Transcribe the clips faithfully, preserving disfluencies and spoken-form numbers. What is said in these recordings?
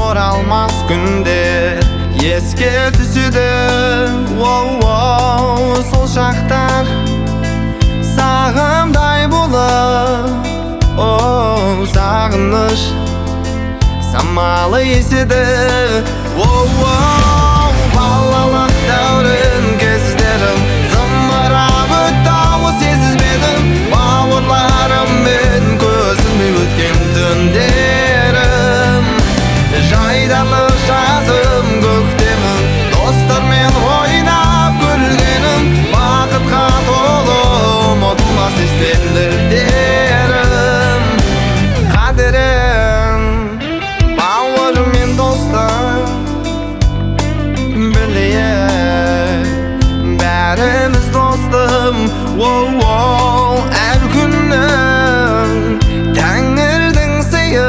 oralmaz günler esке түсüdü. Wow, wow, sol şaktar sağımday bulur. Oh, sağınış samalı esidi. Wow, wow, balalık dövrün gözlerim zımırap öttü, o sezizmedim. Bağırlarımın gözümü ötken dönderim. Jaydalı жазым көктемім, достармен ойнап күлгенім. Бақытқа толы ұмытылмас естеліктерім. Қадірім, бауырым мен достым, білейік бәріміз достым. Воу, воу, әр күннің тәңірдің сыйы,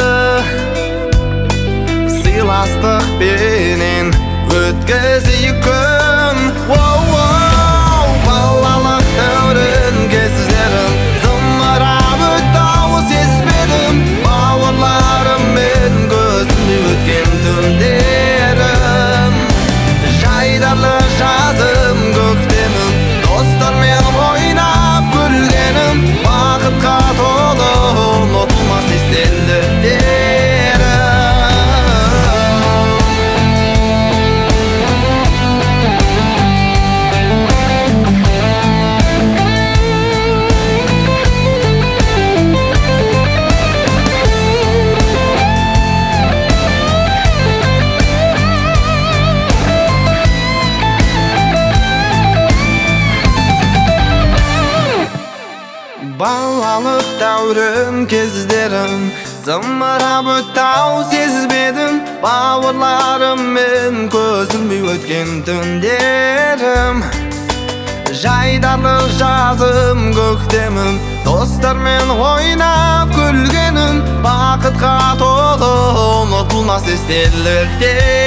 сыйластық бенен өткізейік күн. Воу, воу, балалық дәурін кездерім зымырап өтті, ау сезбедім. Бауырларыммен көзімде өткен түндерім. Жайдарлы жазым көктемім, достармен ойнап күлгенім. Бақытқа толы ұмытылмас естеліктерім. Балалық дәурін кездерім зымырап өтті, ау сезбедім. Бауырларыммен көзілмей өткен түндерім. Жайдарлы жазым көктемім, достармен ойнап күлгенім. Бақытқа толы ұмытылмас естеліктер.